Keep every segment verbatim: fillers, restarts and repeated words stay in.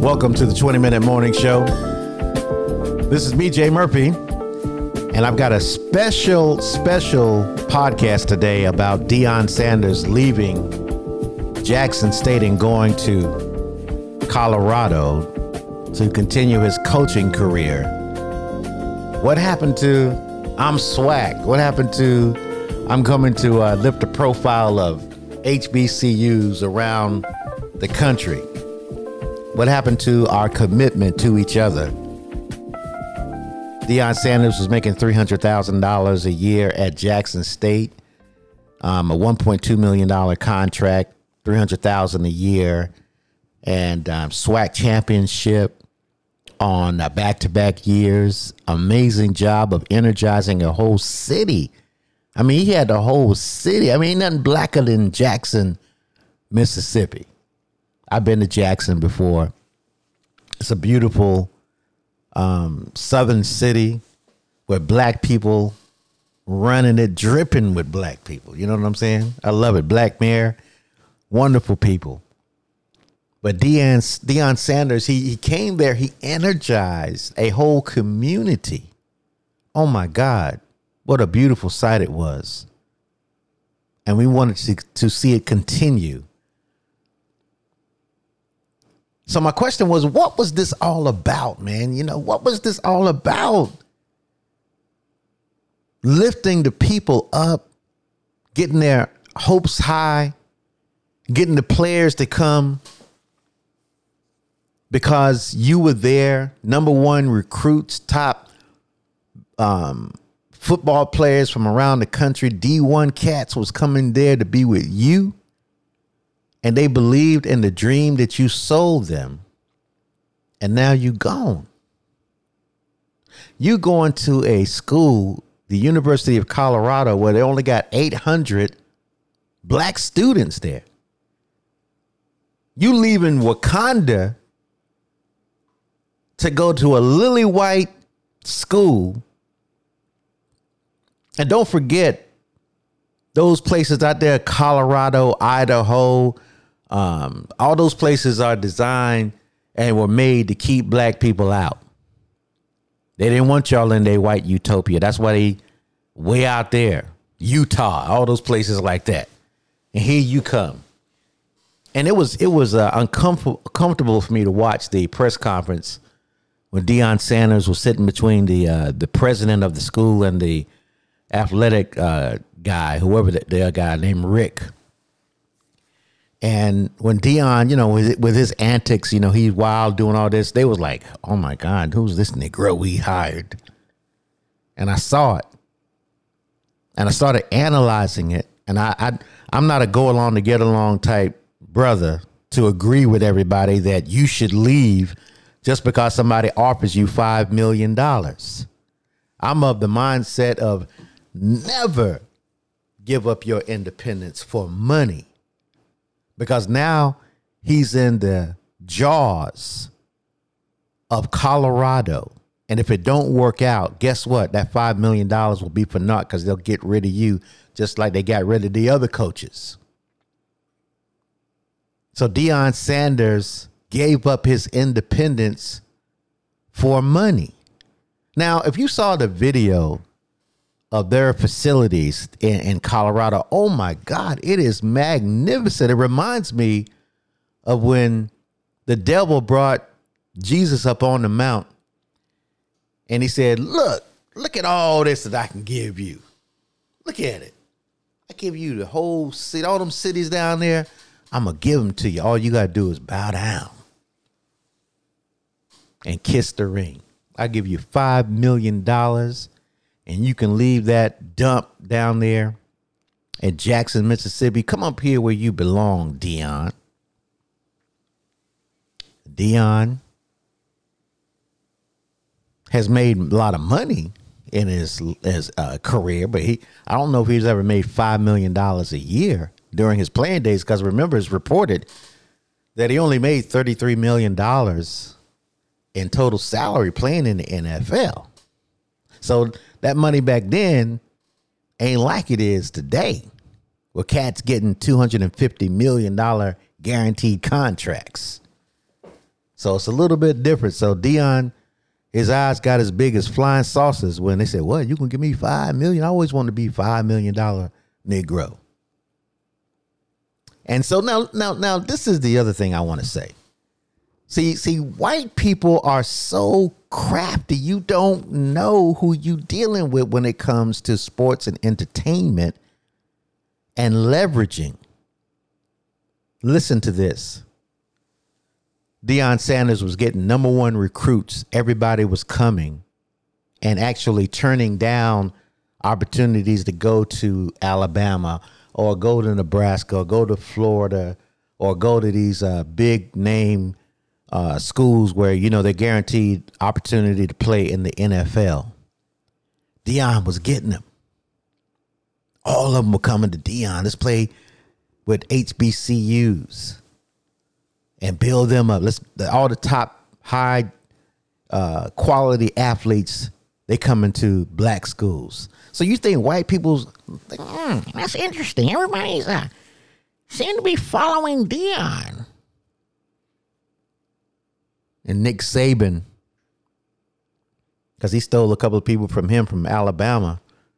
Welcome to the twenty minute Morning Show. This is me, Jay Murphy, and I've got a special, special podcast today about Deion Sanders leaving Jackson State and going to Colorado to continue his coaching career. What happened to I'm swag? What happened to I'm coming to uh, lift the profile of H B C Us around the country? What happened to our commitment to each other? Deion Sanders was making three hundred thousand dollars a year at Jackson State, um, a one point two million dollars contract, three hundred thousand dollars a year, and um, SWAC championship on uh, back-to-back years. Amazing job of energizing a whole city. I mean, he had the whole city. I mean, ain't nothing blacker than Jackson, Mississippi. I've been to Jackson before. It's a beautiful um, southern city with black people running it, dripping with black people. You know what I'm saying? I love it. Black mayor, wonderful people. But Deion, Deion Sanders, he, he came there. He energized a whole community. Oh, my God. What a beautiful sight it was. And we wanted to, to see it continue. So my question was, what was this all about, man? You know, what was this all about? Lifting the people up, getting their hopes high, getting the players to come because you were there. Number one recruits, top um, football players from around the country. D one cats was coming there to be with you. And they believed in the dream that you sold them. And now you gone. You going to a school, the University of Colorado, where they only got eight hundred black students there. You leaving Wakanda to go to a lily white school. And don't forget those places out there, Colorado, Idaho, um, all those places are designed and were made to keep black people out. They didn't want y'all in their white utopia. That's why they way out there, Utah, all those places like that. And here you come. And it was it was uh, uncomfortable comfortable for me to watch the press conference when Deion Sanders was sitting between the uh, the president of the school and the athletic uh, guy, whoever the, the guy named Rick. And when Deion, you know, with, with his antics, you know, he's wild doing all this, they was like, oh, my God, who's this Negro we hired? And I saw it. And I started analyzing it. And I, I, I'm not a go along to get along type brother to agree with everybody that you should leave just because somebody offers you five million dollars. I'm of the mindset of never give up your independence for money. Because now he's in the jaws of Colorado. And if it don't work out, guess what? That five million dollars will be for naught because they'll get rid of you just like they got rid of the other coaches. So Deion Sanders gave up his independence for money. Now, if you saw the video of their facilities in, in Colorado, oh my God, it is magnificent. It reminds me of when the devil brought Jesus up on the mount and he said, look, look at all this that I can give you. Look at it. I give you the whole city, all them cities down there. I'm going to give them to you. All you got to do is bow down and kiss the ring. I give you five million dollars. And you can leave that dump down there at Jackson, Mississippi. Come up here where you belong, Deion. Deion has made a lot of money in his his uh, career, but he I don't know if he's ever made five million dollars a year during his playing days, because remember, it's reported that he only made thirty-three million dollars in total salary playing in the N F L. So that money back then ain't like it is today, where cats getting two hundred fifty million dollars guaranteed contracts. So it's a little bit different. So Deion, his eyes got as big as flying saucers when they said, what, you can give me five million dollars? I always wanted to be five million dollars Negro. And so now, now, now, this is the other thing I want to say. See, see, white people are so crafty. You don't know who you dealing with when it comes to sports and entertainment and leveraging. Listen to this. Deion Sanders was getting number one recruits. Everybody was coming and actually turning down opportunities to go to Alabama or go to Nebraska or go to Florida or go to these uh, big name uh, schools where, you know, they're guaranteed opportunity to play in the N F L. Deion was getting them. All of them were coming to Deion. Let's play with H B C Us. And build them up. Let's all the top high uh, quality athletes, they come into black schools. So you think white people's like, mm, that's interesting. Everybody's uh, seem to be following Deion. And Nick Saban, because he stole a couple of people from him from Alabama,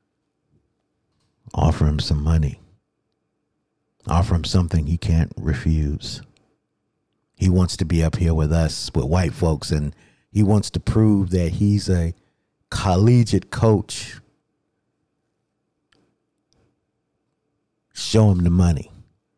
offer him some money. Offer him something he can't refuse. He wants to be up here with us, with white folks, and he wants to prove that he's a collegiate coach. Show him the money.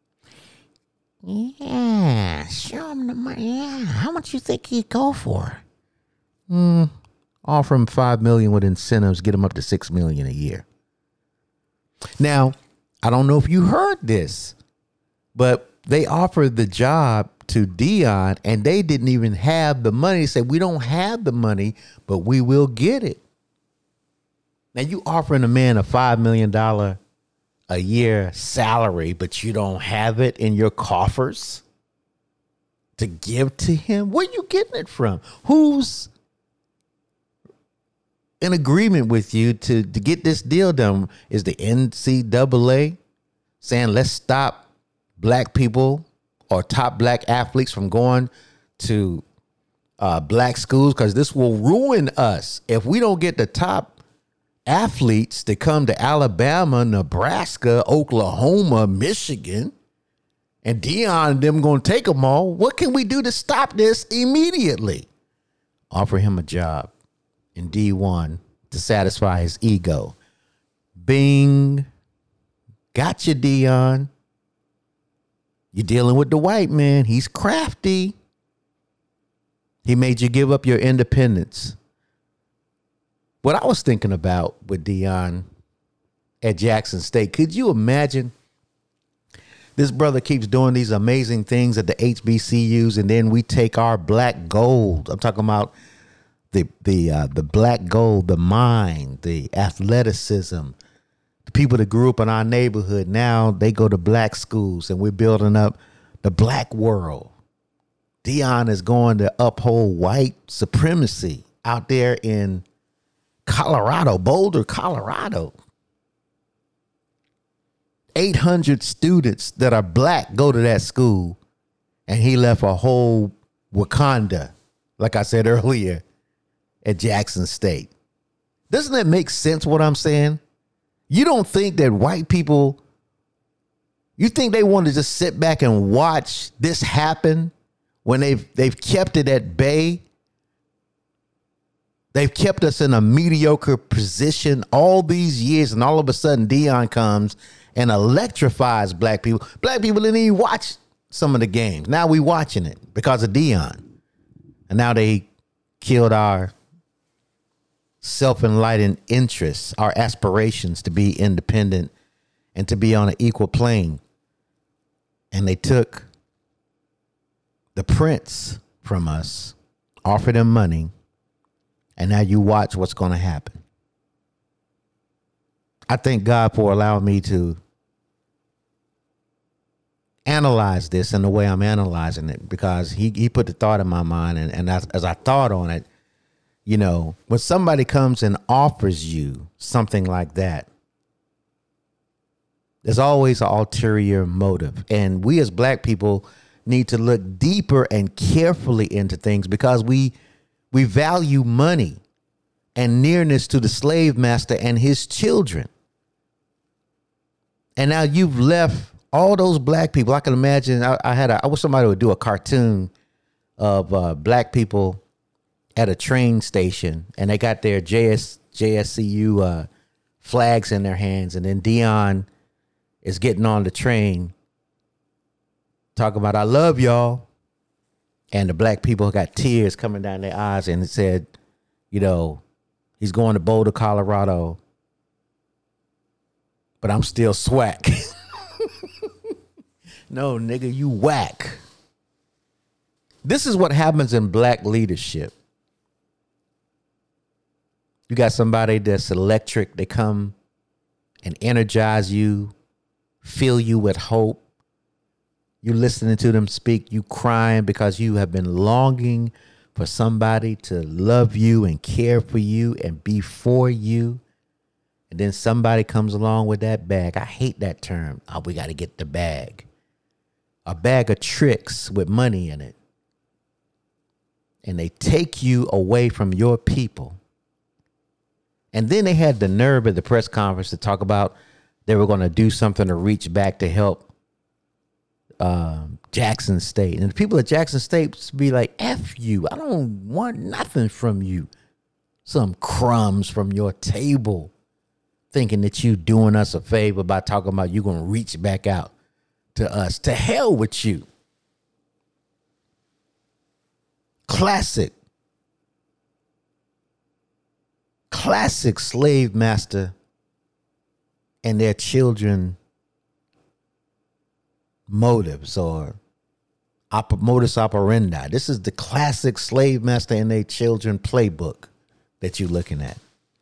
Yeah, show him the money. Yeah, how much you think he'd go for? Hmm. Offer him five million with incentives, get him up to six million a year. Now, I don't know if you heard this, but they offered the job to Deion, and they didn't even have the money. They said, we don't have the money, but we will get it. Now, you offering a man a five million dollars a year salary, but you don't have it in your coffers to give to him? Where are you getting it from? Who's in agreement with you to, to get this deal done? Is the N C double A saying, let's stop black people or top black athletes from going to uh, black schools, because this will ruin us if we don't get the top athletes to come to Alabama, Nebraska, Oklahoma, Michigan, and Deion and them going to take them all. What can we do to stop this immediately? Offer him a job in D one to satisfy his ego. Bing. Gotcha, Deion. You're dealing with the white man. He's crafty. He made you give up your independence. What I was thinking about with Deion at Jackson State, could you imagine this brother keeps doing these amazing things at the H B C Us, and then we take our black gold. I'm talking about the the uh, the black gold, the mind, the athleticism. The people that grew up in our neighborhood, now they go to black schools, and we're building up the black world. Deion is going to uphold white supremacy out there in Colorado, Boulder, Colorado. eight hundred students that are black go to that school, and he left a whole Wakanda, like I said earlier, at Jackson State. Doesn't that make sense what I'm saying? You don't think that white people, you think they want to just sit back and watch this happen when they've they've kept it at bay? They've kept us in a mediocre position all these years, and all of a sudden Deion comes and electrifies black people. Black people didn't even watch some of the games. Now we watching it because of Deion. And now they killed our self-enlightened interests, our aspirations to be independent and to be on an equal plane. And they took the prince from us, offered him money, and now you watch what's going to happen. I thank God for allowing me to analyze this in the way I'm analyzing it, because he, he put the thought in my mind. And, and as, as I thought on it, you know, when somebody comes and offers you something like that, there's always an ulterior motive. And we as black people need to look deeper and carefully into things because we we value money and nearness to the slave master and his children. And now you've left all those black people. I can imagine. I, I had. A, I wish somebody would do a cartoon of uh, black people at a train station, and they got their J S, J S C U uh, flags in their hands, and then Dion is getting on the train, talking about "I love y'all," and the black people got tears coming down their eyes, and it said, you know, he's going to Boulder, Colorado, but I'm still swag. No, nigga, you whack. This is what happens in black leadership. You got somebody that's electric. They come and energize you, fill you with hope. You listening to them speak, you crying because you have been longing for somebody to love you and care for you and be for you. And then somebody comes along with that bag. I hate that term. Oh, we got to get the bag. A bag of tricks with money in it. And they take you away from your people. And then they had the nerve at the press conference to talk about they were going to do something to reach back to help um, Jackson State. And the people at Jackson State be like, F you. I don't want nothing from you. Some crumbs from your table. Thinking that you doing us a favor by talking about you going to reach back out to us. To hell with you. Classic. Classic slave master and their children motives or op- modus operandi. This is the classic slave master and their children playbook that you're looking at.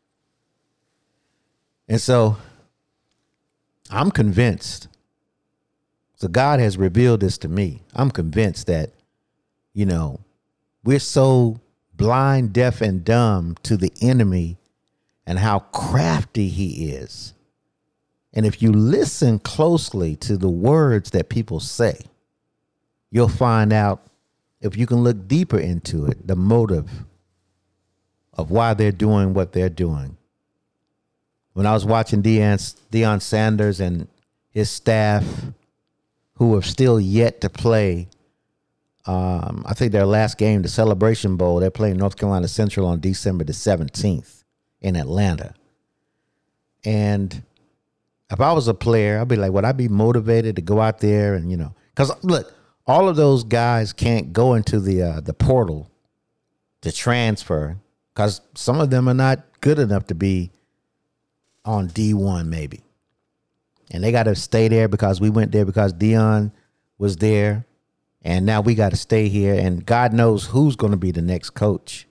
And so I'm convinced. So God has revealed this to me. I'm convinced that, you know, we're so blind, deaf, and dumb to the enemy and how crafty he is. And if you listen closely to the words that people say, you'll find out, if you can look deeper into it, the motive of why they're doing what they're doing. When I was watching Deion, Deion Sanders and his staff, who have still yet to play, um, I think their last game, the Celebration Bowl, they're playing North Carolina Central on December the seventeenth in Atlanta. And if I was a player, I'd be like, would I be motivated to go out there and, you know, because look, all of those guys can't go into the uh, the portal to transfer because some of them are not good enough to be on D one maybe. And they got to stay there because we went there because Dion was there. And now we got to stay here. And God knows who's going to be the next coach.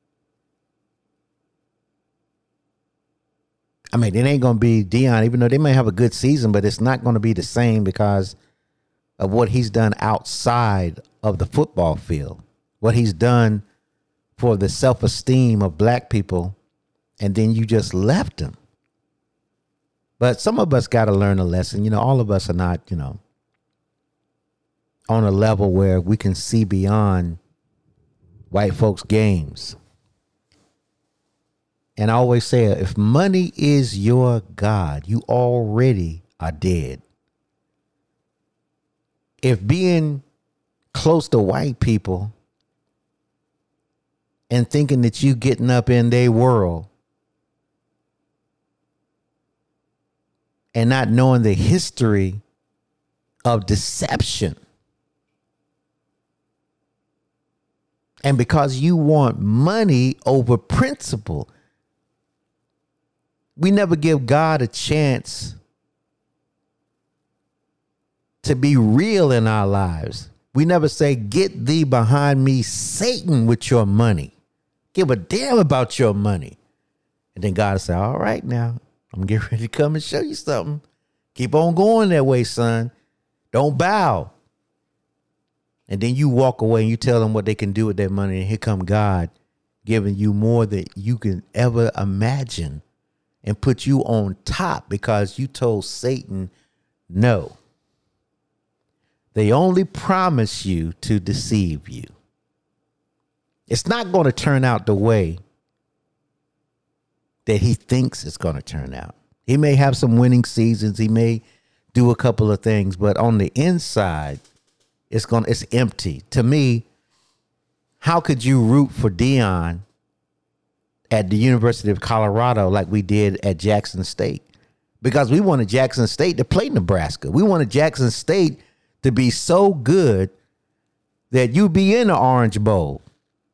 I mean, it ain't going to be Dion, even though they may have a good season, but it's not going to be the same because of what he's done outside of the football field, what he's done for the self-esteem of black people. And then you just left him. But some of us got to learn a lesson. You know, all of us are not, you know, on a level where we can see beyond white folks' games. And I always say, if money is your God, you already are dead. If being close to white people and thinking that you getting up in their world and not knowing the history of deception, and because you want money over principle, we never give God a chance to be real in our lives. We never say, get thee behind me, Satan, with your money. Give a damn about your money. And then God will say, all right, now I'm getting ready to come and show you something. Keep on going that way, son. Don't bow. And then you walk away and you tell them what they can do with their money. And here come God giving you more than you can ever imagine and put you on top because you told Satan no. They only promise you to deceive you. It's not going to turn out the way that he thinks it's going to turn out. He may have some winning seasons. He may do a couple of things, but on the inside, it's going it's empty. To me, how could you root for Deion at the University of Colorado like we did at Jackson State? Because we wanted Jackson State to play Nebraska. We wanted Jackson State to be so good that you'd be in the Orange Bowl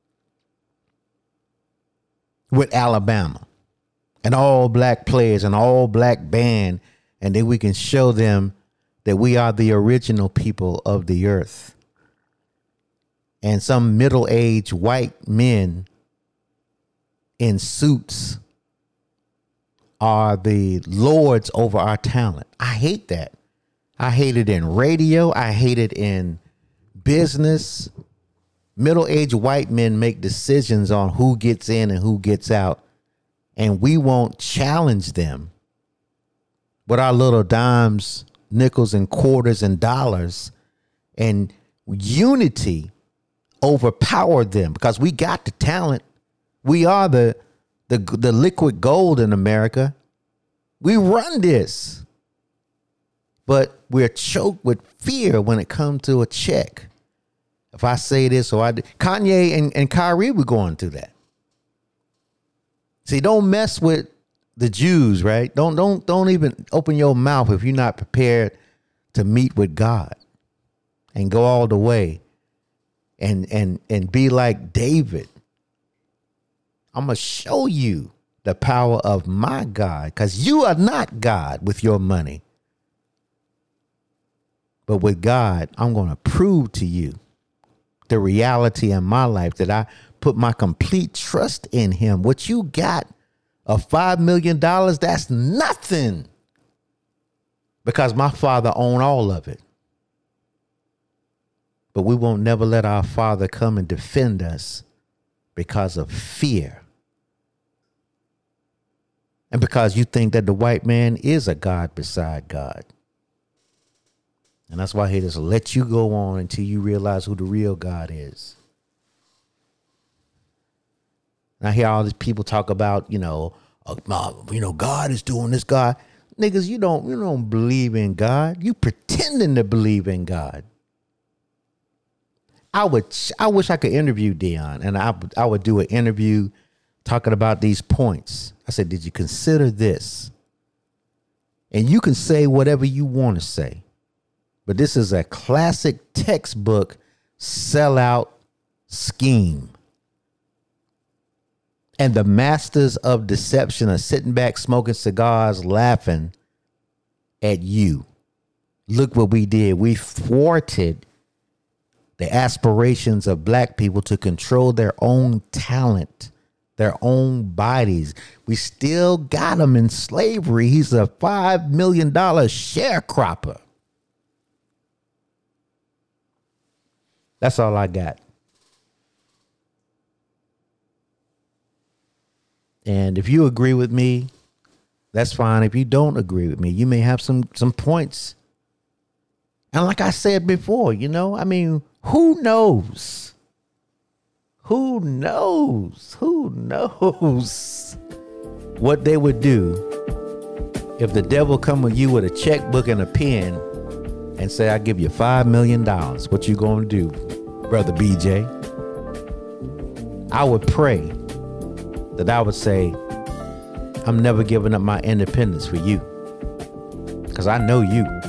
with Alabama and all black players and all black band. And then we can show them that we are the original people of the earth. And some middle-aged white men in suits are the lords over our talent. I hate that. I hate it in radio. I hate it in business. Middle-aged white men make decisions on who gets in and who gets out, and we won't challenge them with our little dimes, nickels, and quarters and dollars, and unity overpower them because we got the talent. We are the the the liquid gold in America. We run this, but we're choked with fear when it comes to a check. If I say this or I do, Kanye and, and Kyrie were going through that. See, don't mess with the Jews, right? Don't don't don't even open your mouth if you're not prepared to meet with God and go all the way and and and be like David. I'm going to show you the power of my God, because you are not God with your money. But with God, I'm going to prove to you the reality in my life that I put my complete trust in him. What you got of five million dollars, that's nothing, because my Father owned all of it. But we won't never let our Father come and defend us because of fear. And because you think that the white man is a God beside God. And that's why he just let you go on until you realize who the real God is. And I hear all these people talk about, you know, uh, you know, God is doing this. God, niggas, you don't, you don't believe in God. You pretending to believe in God. I would, I wish I could interview Deion, and I, I would do an interview talking about these points. I said, did you consider this? And you can say whatever you want to say, but this is a classic textbook sellout scheme. And the masters of deception are sitting back, smoking cigars, laughing at you. Look what we did. We thwarted the aspirations of black people to control their own talent, their own bodies. We still got him in slavery. He's a five million dollars sharecropper. That's all I got. And if you agree with me, that's fine. If you don't agree with me, you may have some some points. And like I said before, you know, I mean, who knows? Who knows? Who knows what they would do if the devil come with you with a checkbook and a pen and say, I give you five million dollars. What you gonna do, Brother B J? I would pray that I would say, I'm never giving up my independence for you, because I know you.